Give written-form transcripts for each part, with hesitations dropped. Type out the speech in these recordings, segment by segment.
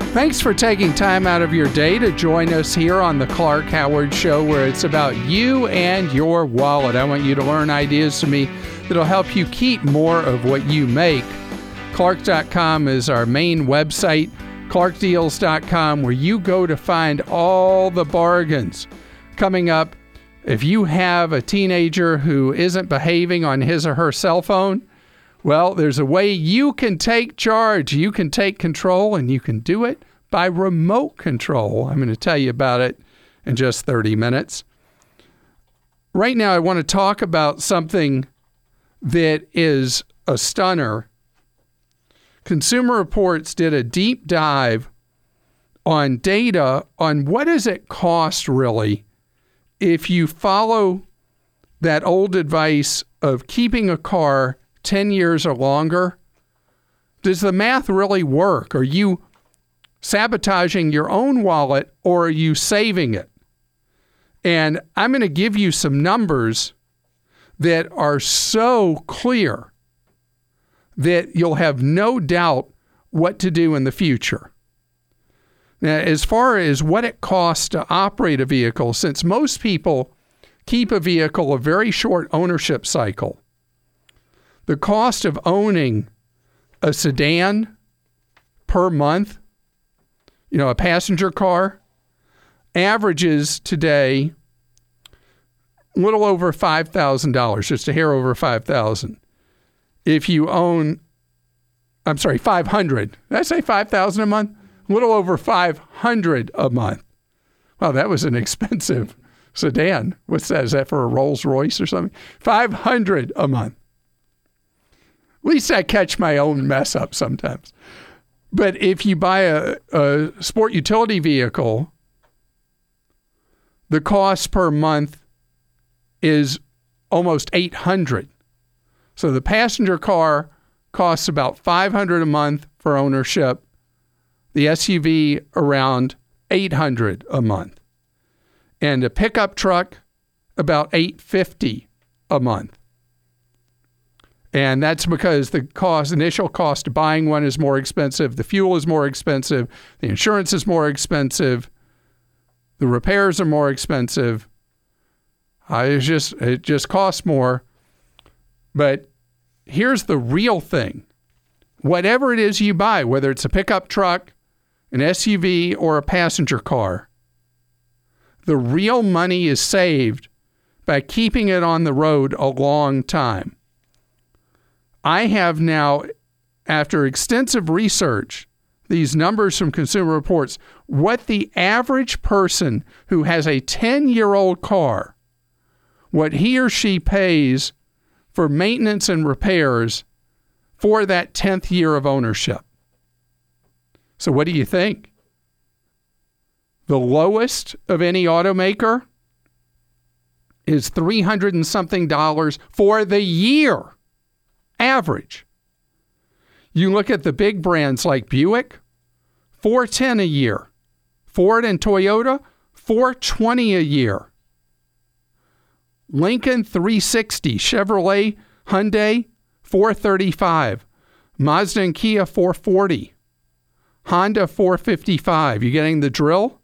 Thanks for taking time out of your day to join us here on the Clark Howard Show, where it's about you and your wallet. I want you to learn ideas from me that'll help you keep more of what you make. Clark.com is our main website, clarkdeals.com, where you go to find all the bargains. Coming up, if you have a teenager who isn't behaving on his or her cell phone, well, there's a way you can take charge. You can take control, and you can do it by remote control. I'm going to tell you about it in just 30 minutes. Right now, I want to talk about something that is a stunner. Consumer Reports did a deep dive on data on what does it cost really if you follow that old advice of keeping a car 10 years or longer. Does the math really work? Are you sabotaging your own wallet, or are you saving it? And I'm going to give you some numbers that are so clear that you'll have no doubt what to do in the future. Now, as far as what it costs to operate a vehicle, since most people keep a vehicle a very short ownership cycle, the cost of owning a sedan per month, a passenger car, averages today a little over $5,000, just a hair over $5,000. If you own, $500. Did I say $5,000 a month? A little over $500 a month. Wow, that was an expensive sedan. What's that? Is that for a Rolls Royce or something? $500 a month. At least I catch my own mess up sometimes. But if you buy a sport utility vehicle, the cost per month is almost $800. So the passenger car costs about $500 a month for ownership. The SUV around $800 a month. And a pickup truck about $850 a month. And that's because the initial cost of buying one is more expensive. The fuel is more expensive. The insurance is more expensive. The repairs are more expensive. It just costs more. But here's the real thing. Whatever it is you buy, whether it's a pickup truck, an SUV, or a passenger car, the real money is saved by keeping it on the road a long time. I have now, after extensive research, these numbers from Consumer Reports, what the average person who has a 10-year-old car, what he or she pays for maintenance and repairs for that 10th year of ownership. So what do you think? The lowest of any automaker is $300 and something for the year. Average. You look at the big brands like Buick, $410 a year. Ford and Toyota, $420 a year. Lincoln, $360. Chevrolet, Hyundai, $435. Mazda and Kia, $440. Honda, $455. You getting the drill?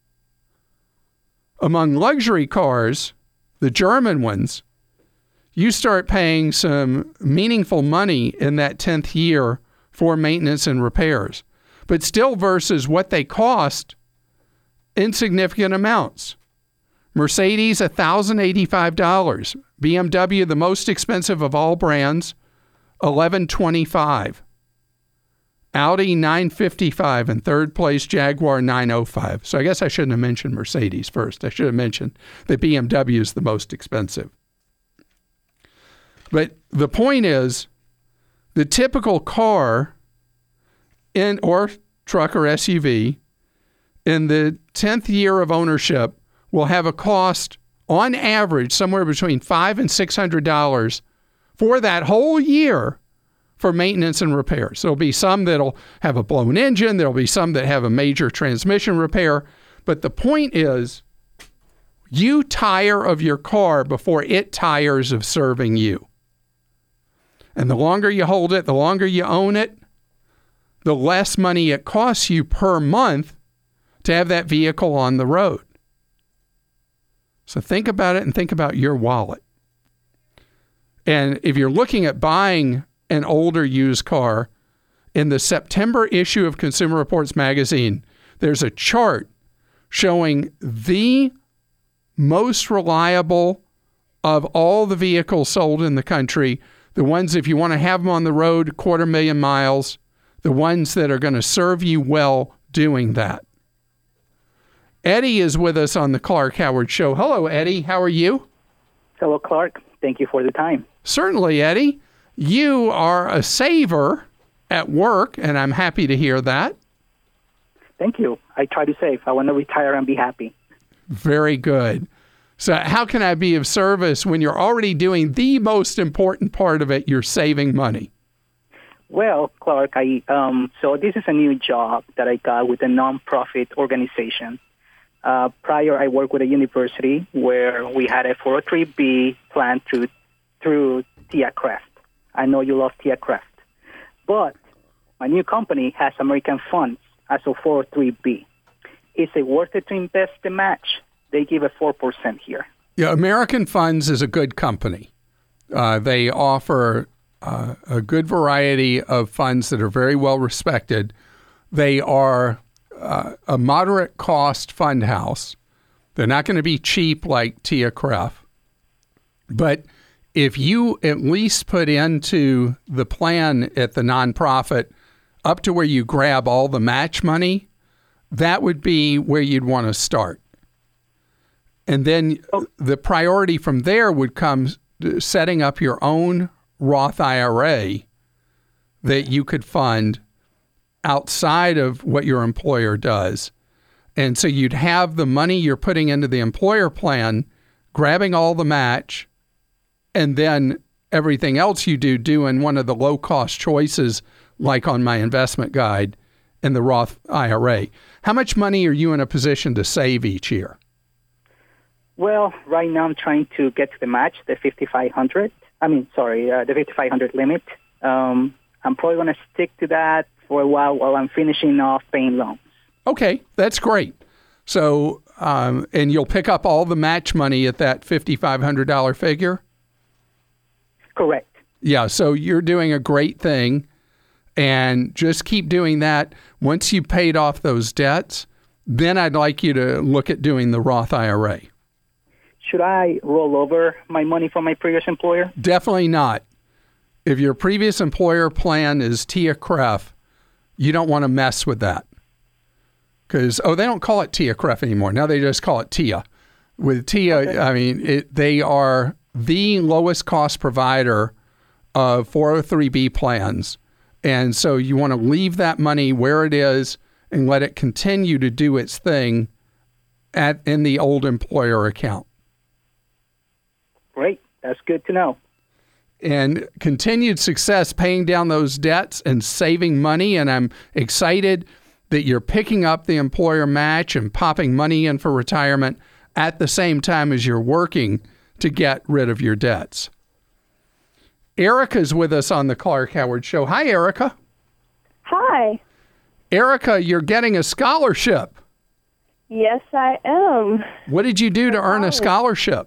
Among luxury cars, the German ones, you start paying some meaningful money in that 10th year for maintenance and repairs. But still versus what they cost, insignificant amounts. Mercedes, $1,085. BMW, the most expensive of all brands, $1,125. Audi, $955. And third place, Jaguar, $905. So I guess I shouldn't have mentioned Mercedes first. I should have mentioned that BMW is the most expensive. But the point is, the typical car or truck or SUV in the 10th year of ownership will have a cost, on average, somewhere between $500 and $600 for that whole year for maintenance and repairs. There'll be some that'll have a blown engine. There'll be some that have a major transmission repair. But the point is, you tire of your car before it tires of serving you. And the longer you hold it, the longer you own it, the less money it costs you per month to have that vehicle on the road. So think about it and think about your wallet. And if you're looking at buying an older used car, in the September issue of Consumer Reports magazine, there's a chart showing the most reliable of all the vehicles sold in the country, the ones, if you want to have them on the road, 250,000 miles, the ones that are going to serve you well doing that. Eddie is with us on the Clark Howard Show. Hello, Eddie. How are you? Hello, Clark. Thank you for the time. Certainly, Eddie. You are a saver at work, and I'm happy to hear that. Thank you. I try to save. I want to retire and be happy. Very good. So how can I be of service when you're already doing the most important part of it, you're saving money? Well, Clark, so this is a new job that I got with a nonprofit organization. Prior, I worked with a university where we had a 403B plan through TIAA-CREF. I know you love TIAA-CREF. But my new company has American Funds as a 403B. Is it worth it to invest the match? They give a 4% here. Yeah, American Funds is a good company. They offer a good variety of funds that are very well respected. They are a moderate cost fund house. They're not going to be cheap like TIAA-CREF. But if you at least put into the plan at the nonprofit up to where you grab all the match money, that would be where you'd want to start. And then the priority from there would come setting up your own Roth IRA that you could fund outside of what your employer does. And so you'd have the money you're putting into the employer plan, grabbing all the match, and then everything else you do in one of the low-cost choices, like on my investment guide in the Roth IRA. How much money are you in a position to save each year? Well, right now I'm trying to get to the match, the 5,500. The 5,500 limit. I'm probably going to stick to that for a while I'm finishing off paying loans. Okay, that's great. So, and you'll pick up all the match money at that $5,500 figure? Correct. Yeah, so you're doing a great thing, and just keep doing that. Once you've paid off those debts, then I'd like you to look at doing the Roth IRA. Should I roll over my money from my previous employer? Definitely not. If your previous employer plan is TIAA-CREF, you don't want to mess with that. Because, they don't call it TIAA-CREF anymore. Now they just call it TIA. With TIA, okay. They are the lowest cost provider of 403B plans. And so you want to leave that money where it is and let it continue to do its thing in the old employer account. Great. That's good to know. And continued success paying down those debts and saving money. And I'm excited that you're picking up the employer match and popping money in for retirement at the same time as you're working to get rid of your debts. Erica's with us on the Clark Howard Show. Hi, Erica. Hi. Erica, you're getting a scholarship. Yes, I am. What did you do to earn a scholarship?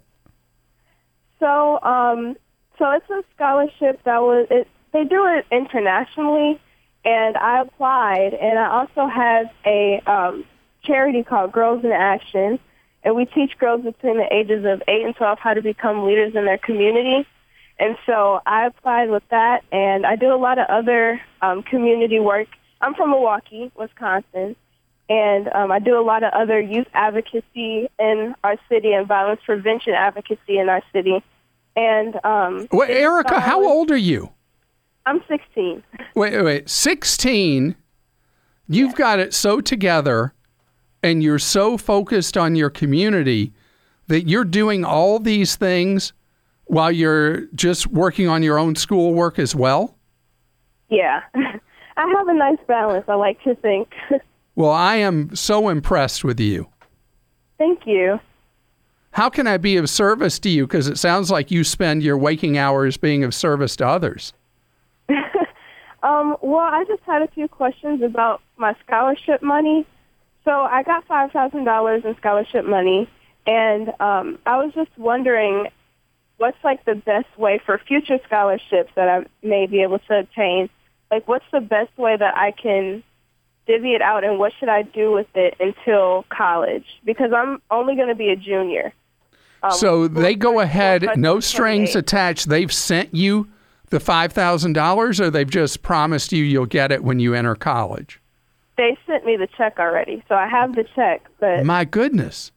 So it's a scholarship they do it internationally, and I applied, and I also have a charity called Girls in Action, and we teach girls between the ages of 8 and 12 how to become leaders in their community. And so I applied with that, and I do a lot of other community work. I'm from Milwaukee, Wisconsin, and I do a lot of other youth advocacy in our city and violence prevention advocacy in our city. And Erica, how old are you? I'm 16. Wait, 16? You've got it so together, and you're so focused on your community that you're doing all these things while you're just working on your own schoolwork as well? Yeah. I have a nice balance, I like to think. Well, I am so impressed with you. Thank you. How can I be of service to you? Because it sounds like you spend your waking hours being of service to others. Well, I just had a few questions about my scholarship money. So I got $5,000 in scholarship money, and I was just wondering what's like the best way for future scholarships that I may be able to obtain. Like, what's the best way that I can divvy it out, and what should I do with it until college? Because I'm only going to be a junior. So they go ahead, no strings attached. They've sent you the $5,000, or they've just promised you'll get it when you enter college? They sent me the check already, so I have the check. But my goodness.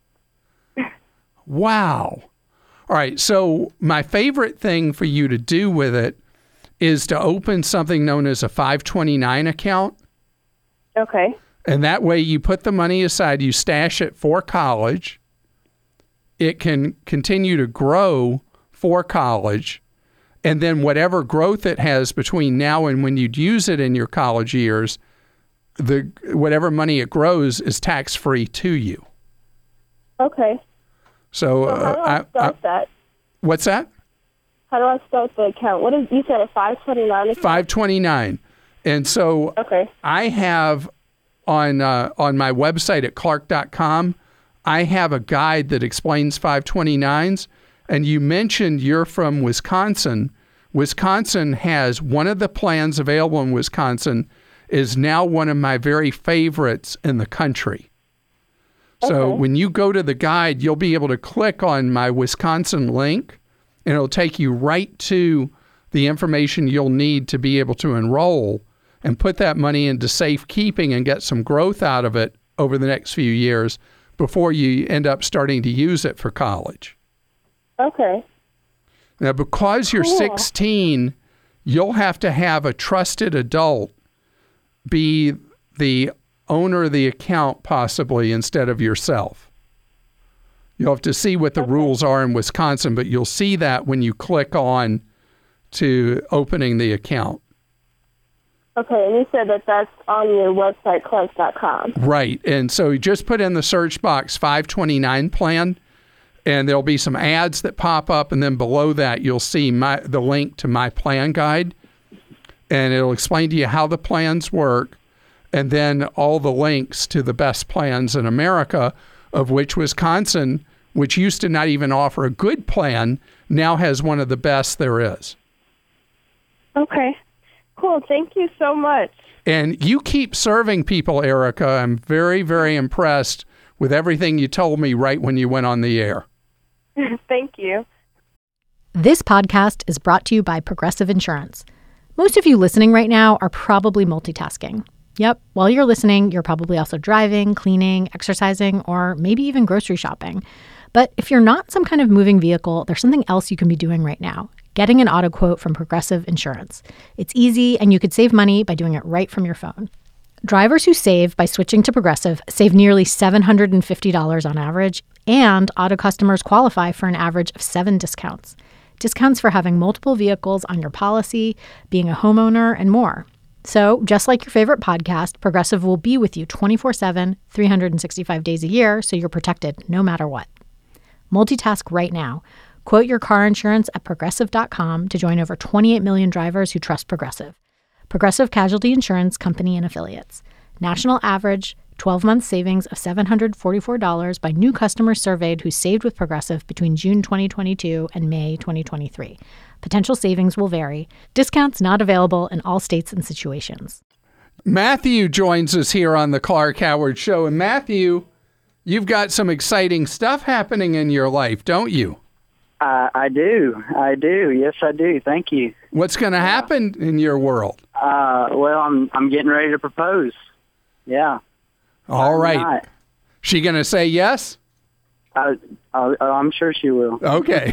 Wow. All right, so my favorite thing for you to do with it is to open something known as a 529 account. Okay. And that way you put the money aside, you stash it for college. It can continue to grow for college. And then whatever growth it has between now and when you'd use it in your college years, whatever money it grows is tax-free to you. Okay. So how do I start that? What's that? How do I start the account? What is, you said, a 529 account? 529. And so okay. I have on my website at clark.com, I have a guide that explains 529s. And you mentioned you're from Wisconsin. Wisconsin has one of the plans available in Wisconsin is now one of my very favorites in the country. So when you go to the guide, you'll be able to click on my Wisconsin link, and it'll take you right to the information you'll need to be able to enroll and put that money into safekeeping and get some growth out of it over the next few years before you end up starting to use it for college. Okay. Now, because you're 16, you'll have to have a trusted adult be the owner of the account possibly instead of yourself. You'll have to see what the rules are in Wisconsin, but you'll see that when you click on to opening the account. Okay, and you said that that's on your website, Clark.com. Right, and so you just put in the search box 529 plan, and there'll be some ads that pop up, and then below that you'll see the link to my plan guide, and it'll explain to you how the plans work, and then all the links to the best plans in America, of which Wisconsin, which used to not even offer a good plan, now has one of the best there is. Okay. Cool. Thank you so much. And you keep serving people, Erica. I'm very, very impressed with everything you told me right when you went on the air. Thank you. This podcast is brought to you by Progressive Insurance. Most of you listening right now are probably multitasking. Yep, while you're listening, you're probably also driving, cleaning, exercising, or maybe even grocery shopping. But if you're not some kind of moving vehicle, there's something else you can be doing right now. Getting an auto quote from Progressive Insurance. It's easy, and you could save money by doing it right from your phone. Drivers who save by switching to Progressive save nearly $750 on average, and auto customers qualify for an average of 7 discounts. Discounts for having multiple vehicles on your policy, being a homeowner, and more. So, just like your favorite podcast, Progressive will be with you 24/7, 365 days a year, so you're protected no matter what. Multitask right now. Quote your car insurance at Progressive.com to join over 28 million drivers who trust Progressive. Progressive Casualty Insurance Company and Affiliates. National average 12-month savings of $744 by new customers surveyed who saved with Progressive between June 2022 and May 2023. Potential savings will vary. Discounts not available in all states and situations. Matthew joins us here on the Clark Howard Show. And Matthew, you've got some exciting stuff happening in your life, don't you? I do. Yes, I do. Thank you. What's going to happen in your world? Well, I'm getting ready to propose. Yeah. All right. She going to say yes? I'm sure she will. Okay.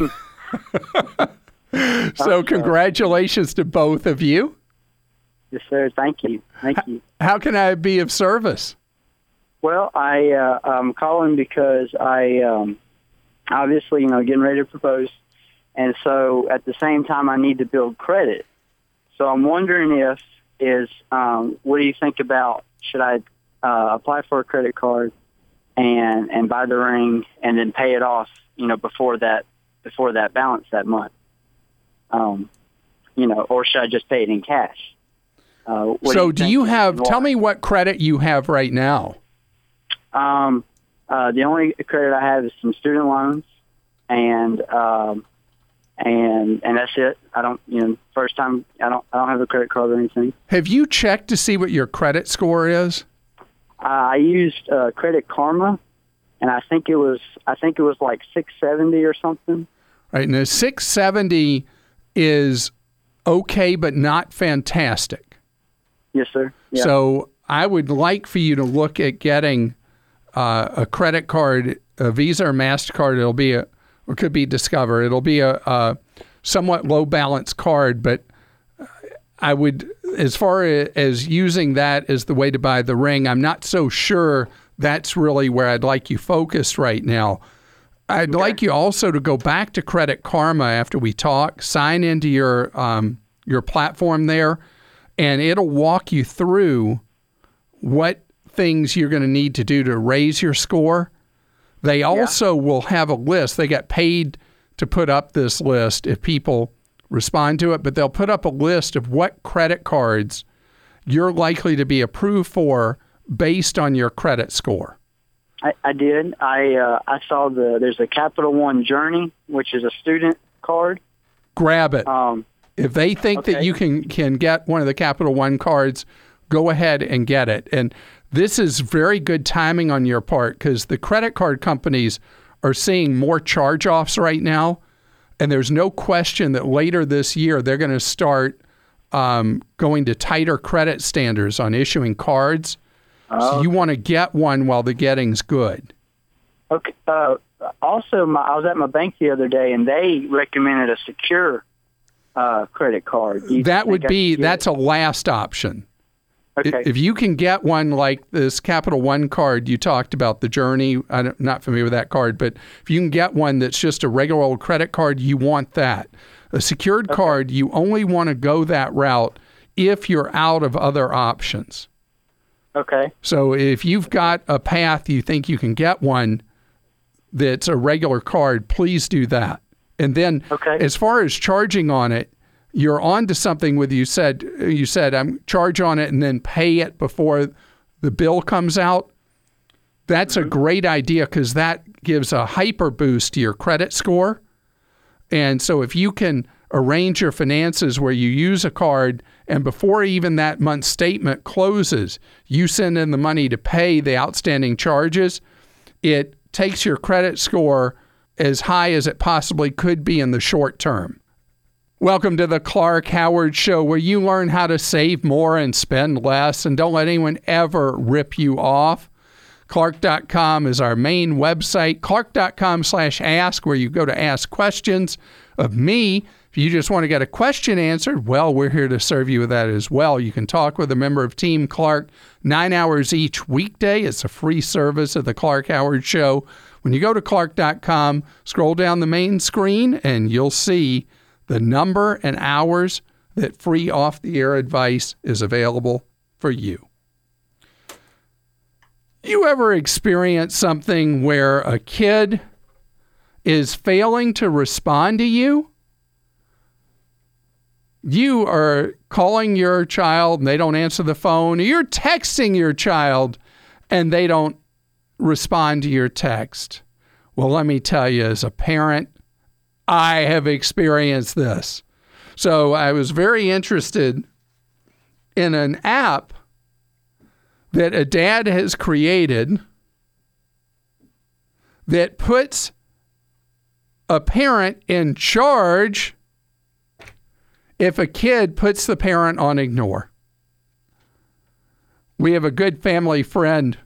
So congratulations to both of you. Yes, sir. Thank you. Thank you. How can I be of service? Well, I'm calling because I obviously, getting ready to propose. And so at the same time, I need to build credit. So I'm wondering what do you think about, should I apply for a credit card and buy the ring and then pay it off, before that balance that month? Or should I just pay it in cash? So do you have, tell me what credit you have right now. The only credit I have is some student loans, and that's it. I don't, first time I don't have a credit card or anything. Have you checked to see what your credit score is? I used Credit Karma, and I think it was like 670 or something. Right, now 670 is okay, but not fantastic. Yes, sir. Yeah. So I would like for you to look at getting a credit card, a Visa or MasterCard. It'll be or could be Discover. It'll be a somewhat low balance card, but I would, as far as using that as the way to buy the ring, I'm not so sure that's really where I'd like you focused right now. I'd like you also to go back to Credit Karma after we talk, sign into your platform there, and it'll walk you through what things you're going to need to do to raise your score. They also will have a list. They get paid to put up this list if people respond to it, but they'll put up a list of what credit cards you're likely to be approved for based on your credit score. I did. I saw there's a Capital One Journey, which is a student card. Grab it. If they think that you can get one of the Capital One cards, go ahead and get it. And this is very good timing on your part because the credit card companies are seeing more charge-offs right now. And there's no question that later this year, they're going to start going to tighter credit standards on issuing cards. So you want to get one while the getting's good. Okay. Also, I was at my bank the other day, and they recommended a secure credit card. That's a last option. Okay. If you can get one like this Capital One card you talked about, the Journey, I'm not familiar with that card, but if you can get one that's just a regular old credit card, you want that. A secured card, you only want to go that route if you're out of other options. Okay. So if you've got a path you think you can get one that's a regular card, please do that. And then as far as charging on it, you're on to something with you said I'm charge on it and then pay it before the bill comes out. That's a great idea because that gives a hyper boost to your credit score. And so if you can arrange your finances where you use a card and before even that month's statement closes, you send in the money to pay the outstanding charges, it takes your credit score as high as it possibly could be in the short term. Welcome to the Clark Howard Show, where you learn how to save more and spend less, and don't let anyone ever rip you off. Clark.com is our main website, clark.com/ask, where you go to ask questions of me. If you just want to get a question answered, well, we're here to serve you with that as well. You can talk with a member of Team Clark 9 hours each weekday. It's a free service of the Clark Howard Show. When you go to clark.com, scroll down the main screen, and you'll see the number and hours that free off-the-air advice is available for you. You ever experience something where a kid is failing to respond to you? You are calling your child and they don't answer the phone, or you're texting your child and they don't respond to your text. Well, let me tell you, as a parent, I have experienced this. So I was very interested in an app that a dad has created that puts a parent in charge if a kid puts the parent on ignore. We have a good family friend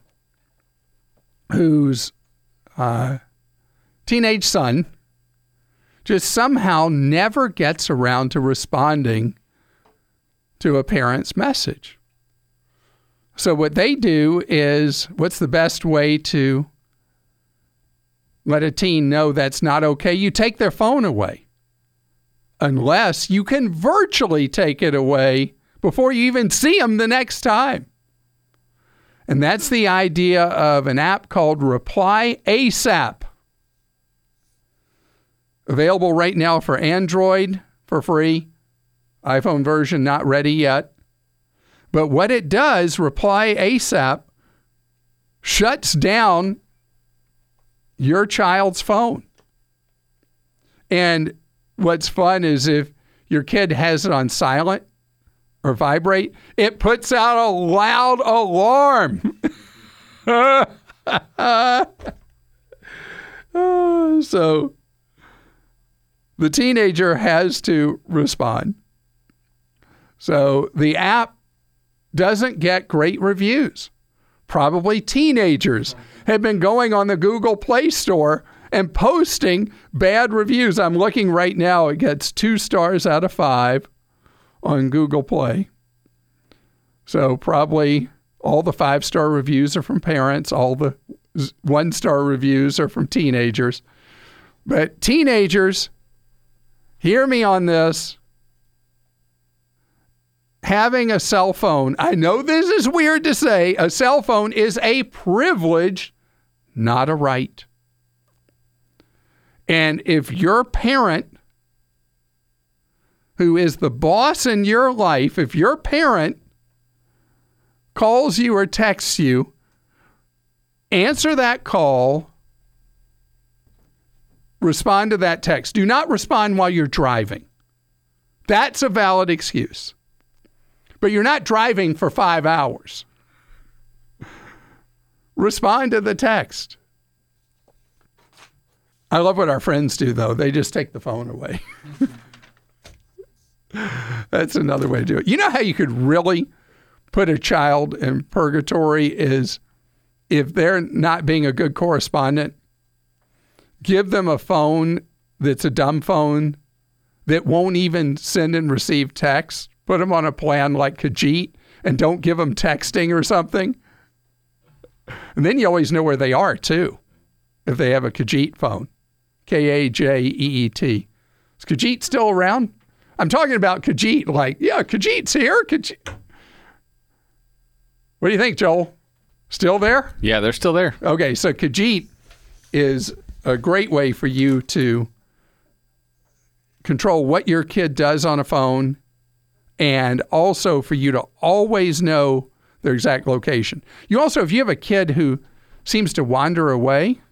whose teenage son just somehow never gets around to responding to a parent's message. So what they do is, what's the best way to let a teen know that's not okay? You take their phone away. Unless you can virtually take it away before you even see them the next time. And that's the idea of an app called Reply ASAP. Available right now for Android for free. iPhone version not ready yet. But what it does, Reply ASAP, shuts down your child's phone. And what's fun is if your kid has it on silent or vibrate, it puts out a loud alarm. So the teenager has to respond. So the app doesn't get great reviews. Probably teenagers have been going on the Google Play Store and posting bad reviews. I'm looking right now. It gets 2 stars out of 5 on Google Play. So probably all the 5-star reviews are from parents. All the 1-star reviews are from teenagers. But teenagers, hear me on this. Having a cell phone, I know this is weird to say, a cell phone is a privilege, not a right. And if your parent, who is the boss in your life, if your parent calls you or texts you, answer that call, respond to that text. Do not respond while you're driving. That's a valid excuse. But you're not driving for 5 hours. Respond to the text. I love what our friends do, though. They just take the phone away. That's another way to do it. You know how you could really put a child in purgatory is if they're not being a good correspondent, give them a phone that's a dumb phone that won't even send and receive text. Put them on a plan like Khajiit and don't give them texting or something. And then you always know where they are, too, if they have a Khajiit phone. K-A-J-E-E-T. Is Khajiit still around? I'm talking about Khajiit, like, yeah, Khajiit's here. Khajiit. What do you think, Joel? Still there? Yeah, they're still there. Okay, so Khajiit is a great way for you to control what your kid does on a phone and also for you to always know their exact location. You also, if you have a kid who seems to wander away,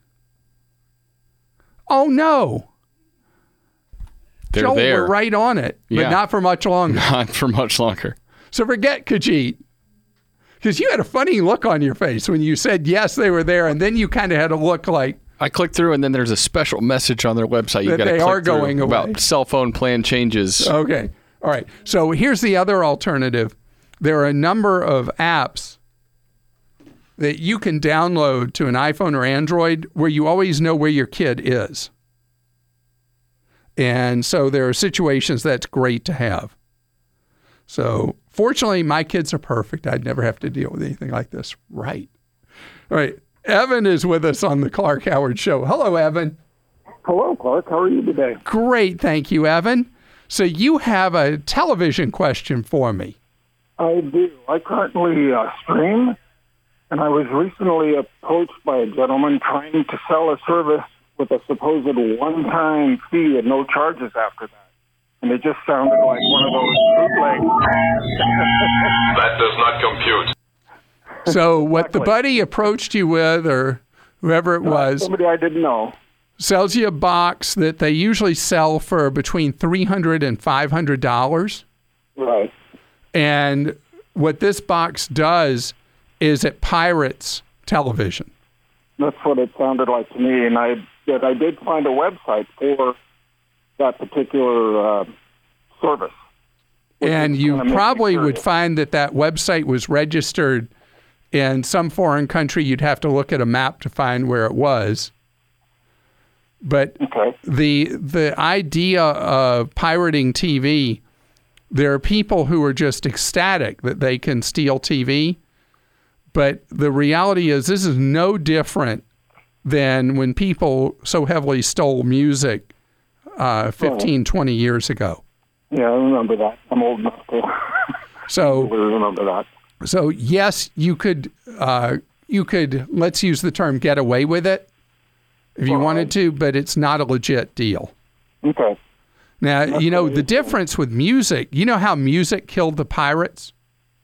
oh no. They're Joel, there. we're right on it, but not for much longer. Not for much longer. So forget Khajiit. Because you had a funny look on your face when you said yes, they were there, and then you kind of had a look like... I clicked through, and then there's a special message on their website you that got to they click are going through away. about cell phone plan changes. Okay. All right. So here's the other alternative. There are a number of apps that you can download to an iPhone or Android where you always know where your kid is. And so there are situations that's great to have. So fortunately, my kids are perfect. I'd never have to deal with anything like this. Right. All right. Evan is with us on the Clark Howard Show. Hello, Evan. Hello, Clark. How are you today? Great. Thank you, Evan. So you have a television question for me. I do. I currently stream, and I was recently approached by a gentleman trying to sell a service with a supposed one-time fee and no charges after that. And it just sounded like one of those bootlegs. That does not compute. So what the buddy approached you with, or whoever it was, somebody I didn't know, sells you a box that they usually sell for between $300 and $500. Right. And what this box does is it pirates television. That's what it sounded like to me. And I did find a website for that particular service. And you probably would find that website was registered in some foreign country. You'd have to look at a map to find where it was. But the idea of pirating TV, there are people who are just ecstatic that they can steal TV. But the reality is this is no different than when people so heavily stole music 15, 20 years ago. Yeah, I remember that. I'm old enough to remember that. So yes, you could, let's use the term get away with it if you wanted to, but it's not a legit deal. Okay. Now, you know, the difference with music, you know how music killed the pirates?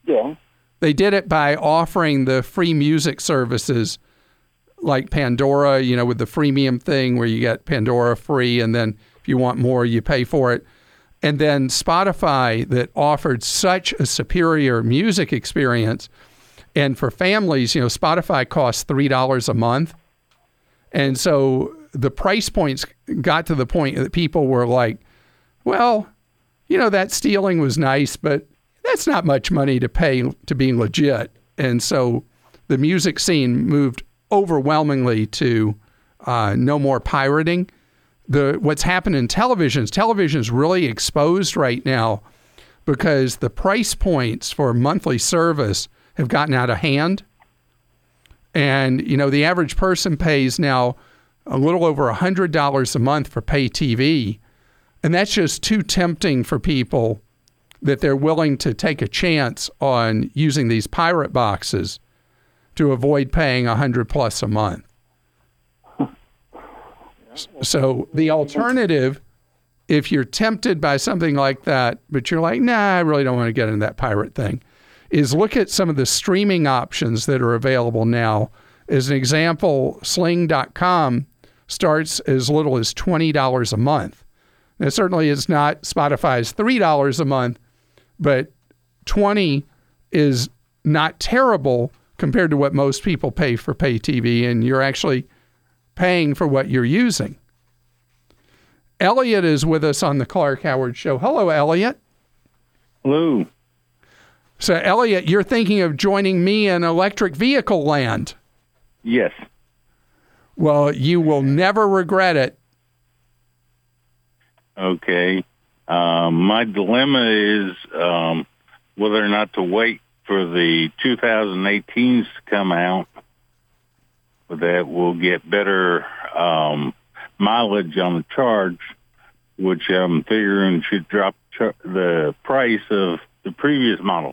Yeah. They did it by offering the free music services like Pandora, with the freemium thing where you get Pandora free, and then if you want more, you pay for it. And then Spotify that offered such a superior music experience. And for families, Spotify costs $3 a month. And so the price points got to the point that people were like, well, that stealing was nice, but that's not much money to pay to be legit. And so the music scene moved overwhelmingly to no more pirating. What's happened in television's really exposed right now because the price points for monthly service have gotten out of hand. And, the average person pays now a little over $100 a month for pay TV. And that's just too tempting for people that they're willing to take a chance on using these pirate boxes to avoid paying $100+ a month. So the alternative, if you're tempted by something like that, but you're like, nah, I really don't want to get into that pirate thing, is look at some of the streaming options that are available now. As an example, Sling.com starts as little as $20 a month. Now, certainly it's not Spotify's $3 a month, but 20 is not terrible compared to what most people pay for pay TV, and you're actually paying for what you're using. Elliot is with us on the Clark Howard Show. Hello, Elliot. Hello. So, Elliot, you're thinking of joining me in electric vehicle land. Yes. Well, you will never regret it. Okay. My dilemma is whether or not to wait for the 2018s to come out. That will get better mileage on the charge, which I'm figuring should drop the price of the previous models.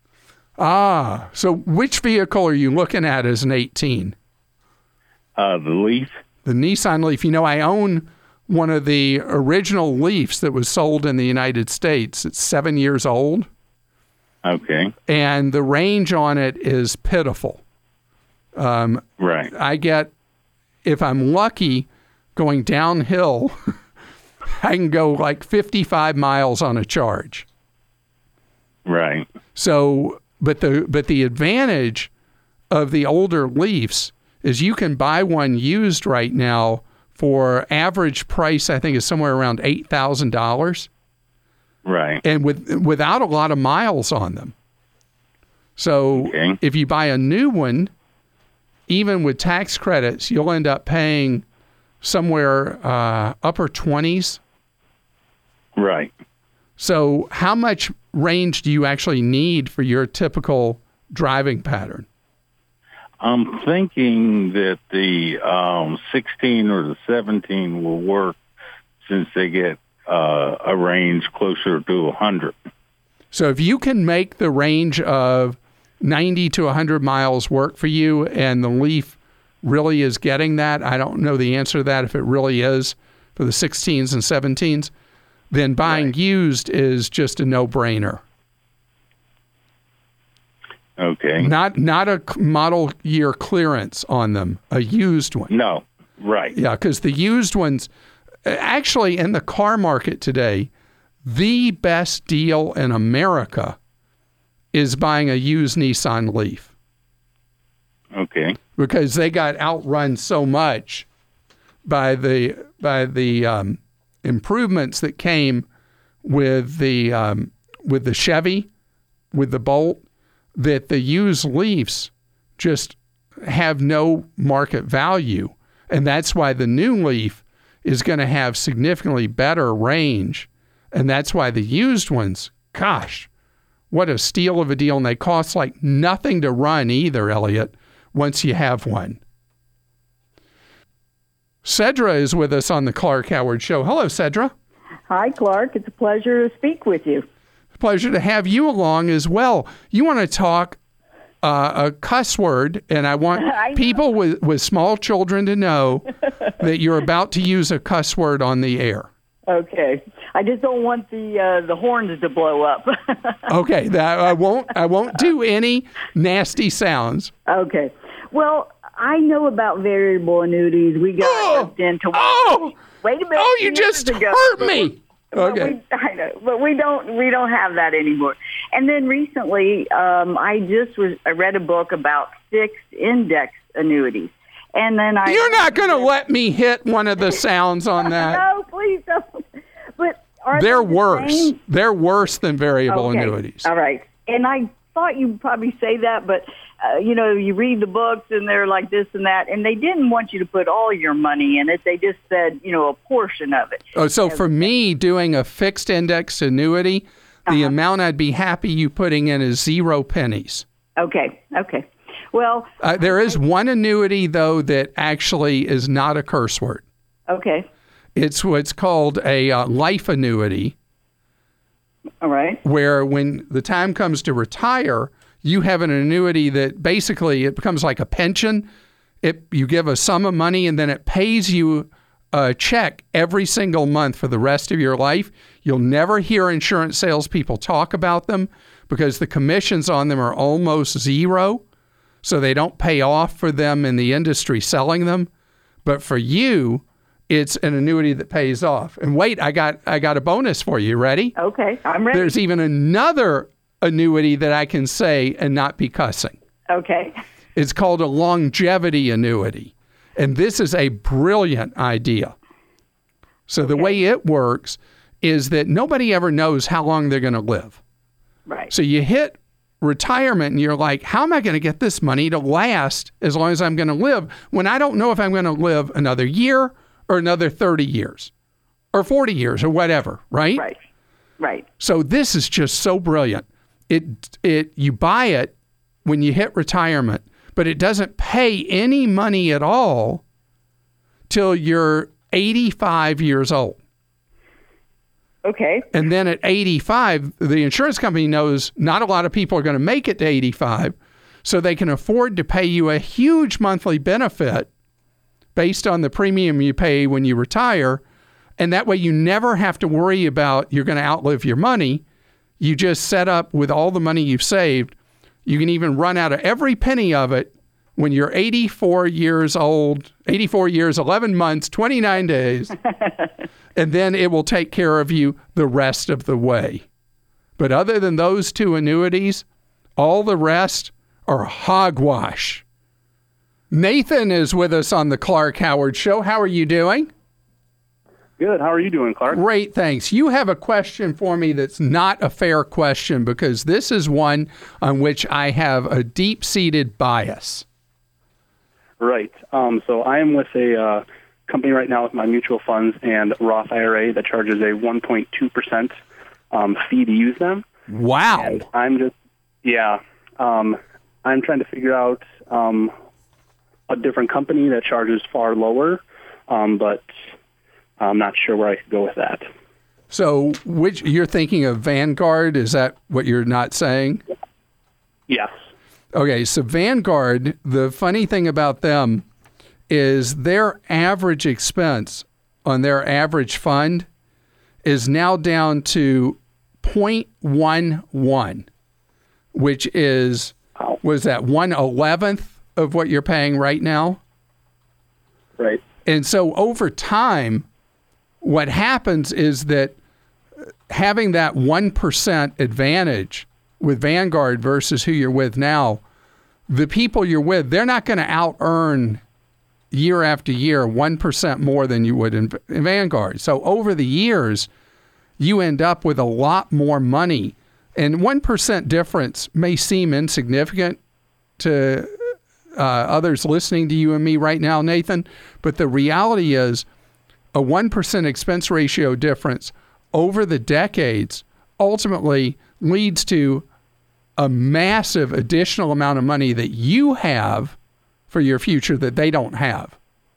So which vehicle are you looking at as an 18? The Leaf. The Nissan Leaf. I own one of the original Leafs that was sold in the United States. It's 7 years old. Okay. And the range on it is pitiful. Right. I get, if I'm lucky, going downhill, I can go like 55 miles on a charge. Right. So, but the advantage of the older Leafs is you can buy one used right now for average price, I think is somewhere around $8,000. Right. And without a lot of miles on them. So if you buy a new one, even with tax credits, you'll end up paying somewhere upper 20s. Right. So how much range do you actually need for your typical driving pattern? I'm thinking that the 16 or the 17 will work since they get a range closer to 100. So if you can make the range of 90 to 100 miles work for you and the Leaf really is getting that, I don't know the answer to that if it really is for the 16s and 17s, then buying used is just a no-brainer. Okay. Not a model year clearance on them, a used one. No, right. Yeah, because the used ones, actually in the car market today, the best deal in America is buying a used Nissan Leaf. Okay. Because they got outrun so much by the improvements that came with the Chevy, with the Bolt, that the used Leafs just have no market value. And that's why the new Leaf is going to have significantly better range. And that's why the used ones, gosh, what a steal of a deal. And they cost like nothing to run either, Elliot, once you have one. Cedra is with us on the Clark Howard Show. Hello, Cedra. Hi, Clark. It's a pleasure to speak with you. Pleasure to have you along as well. You want to talk a cuss word, and I want people with small children to know that you're about to use a cuss word on the air. Okay. I just don't want the horns to blow up. Okay, that I won't do any nasty sounds. Okay. Well, I know about variable annuities. We got hooked into one. Wait a minute. Oh, you just hurt me. Okay. I know, but we don't have that anymore. And then recently, I read a book about fixed index annuities. And then You're not going to let me hit one of the sounds on that. No, please don't. But they're worse. Same? They're worse than variable annuities. All right. And I thought you'd probably say that, but you read the books and they're like this and that, and they didn't want you to put all your money in it. They just said, a portion of it. Oh, so for me, doing a fixed index annuity, the amount I'd be happy you putting in is 0 pennies. Okay. Well, there is one annuity, though, that actually is not a curse word. Okay. It's what's called a life annuity. All right. Where when the time comes to retire, you have an annuity that basically it becomes like a pension. You give a sum of money and then it pays you a check every single month for the rest of your life. You'll never hear insurance salespeople talk about them because the commissions on them are almost 0. So they don't pay off for them in the industry selling them. But for you, it's an annuity that pays off. And wait, I got a bonus for you. Ready? Okay, I'm ready. There's even another annuity that I can say and not be cussing. Okay. It's called a longevity annuity. And this is a brilliant idea. So the way it works is that nobody ever knows how long they're going to live. Right. So you hit retirement and you're like, how am I going to get this money to last as long as I'm going to live when I don't know if I'm going to live another year or another 30 years or 40 years or whatever, right? Right. So this is just so brilliant. You buy it when you hit retirement, but it doesn't pay any money at all till you're 85 years old. Okay. And then at 85, the insurance company knows not a lot of people are going to make it to 85, so they can afford to pay you a huge monthly benefit based on the premium you pay when you retire. And that way you never have to worry about you're going to outlive your money. You just set up with all the money you've saved. You can even run out of every penny of it when you're 84 years old, 84 years, 11 months, 29 days. And then it will take care of you the rest of the way. But other than those two annuities, all the rest are hogwash. Nathan is with us on the Clark Howard Show. How are you doing? Good. How are you doing, Clark? Great, thanks. You have a question for me that's not a fair question because this is one on which I have a deep-seated bias. Right. So I am with a company right now with my mutual funds and Roth IRA that charges a 1.2% fee to use them. Wow. And I'm just, I'm trying to figure out a different company that charges far lower, but I'm not sure where I could go with that. So you're thinking of Vanguard? Is that what you're not saying? Yes. Okay, so Vanguard, the funny thing about them is their average expense on their average fund is now down to 0.11, which is, was that 1/11th of what you're paying right now? Right. And so over time, what happens is that having that 1% advantage with Vanguard versus who you're with now, the people you're with, they're not going to out-earn year after year 1% more than you would in Vanguard. So over the years, you end up with a lot more money. And 1% difference may seem insignificant to others listening to you and me right now, Nathan, but the reality is a 1% expense ratio difference over the decades ultimately leads to a massive additional amount of money that you have for your future that they don't have.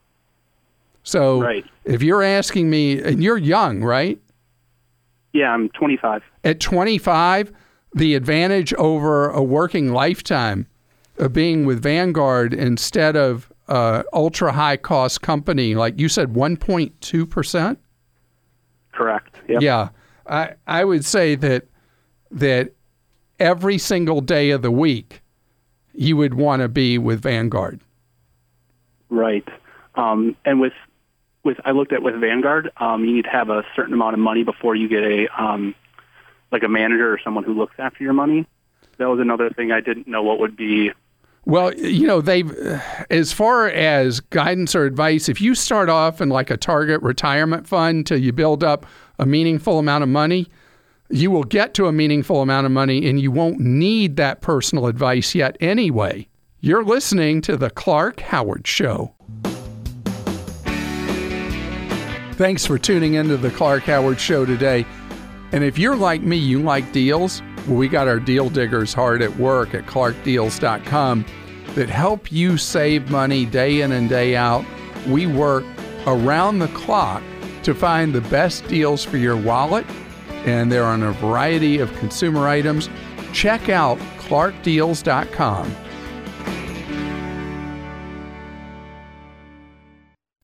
So if you're asking me, and you're young, right? Yeah, I'm 25. At 25, the advantage over a working lifetime of being with Vanguard instead of ultra high cost company, like you said, 1.2%? Correct. Yep. Yeah. I would say that every single day of the week, you would want to be with Vanguard. Right. And with I looked at with Vanguard, you need to have a certain amount of money before you get a manager or someone who looks after your money. That was another thing I didn't know what would be. Well, they've, as far as guidance or advice, if you start off in like a target retirement fund till you build up a meaningful amount of money, you will get to a meaningful amount of money and you won't need that personal advice yet anyway. You're listening to The Clark Howard Show. Thanks for tuning into The Clark Howard Show today. And if you're like me, you like deals, well, we got our deal diggers hard at work at clarkdeals.com that help you save money day in and day out. We work around the clock to find the best deals for your wallet, and they're on a variety of consumer items. Check out clarkdeals.com.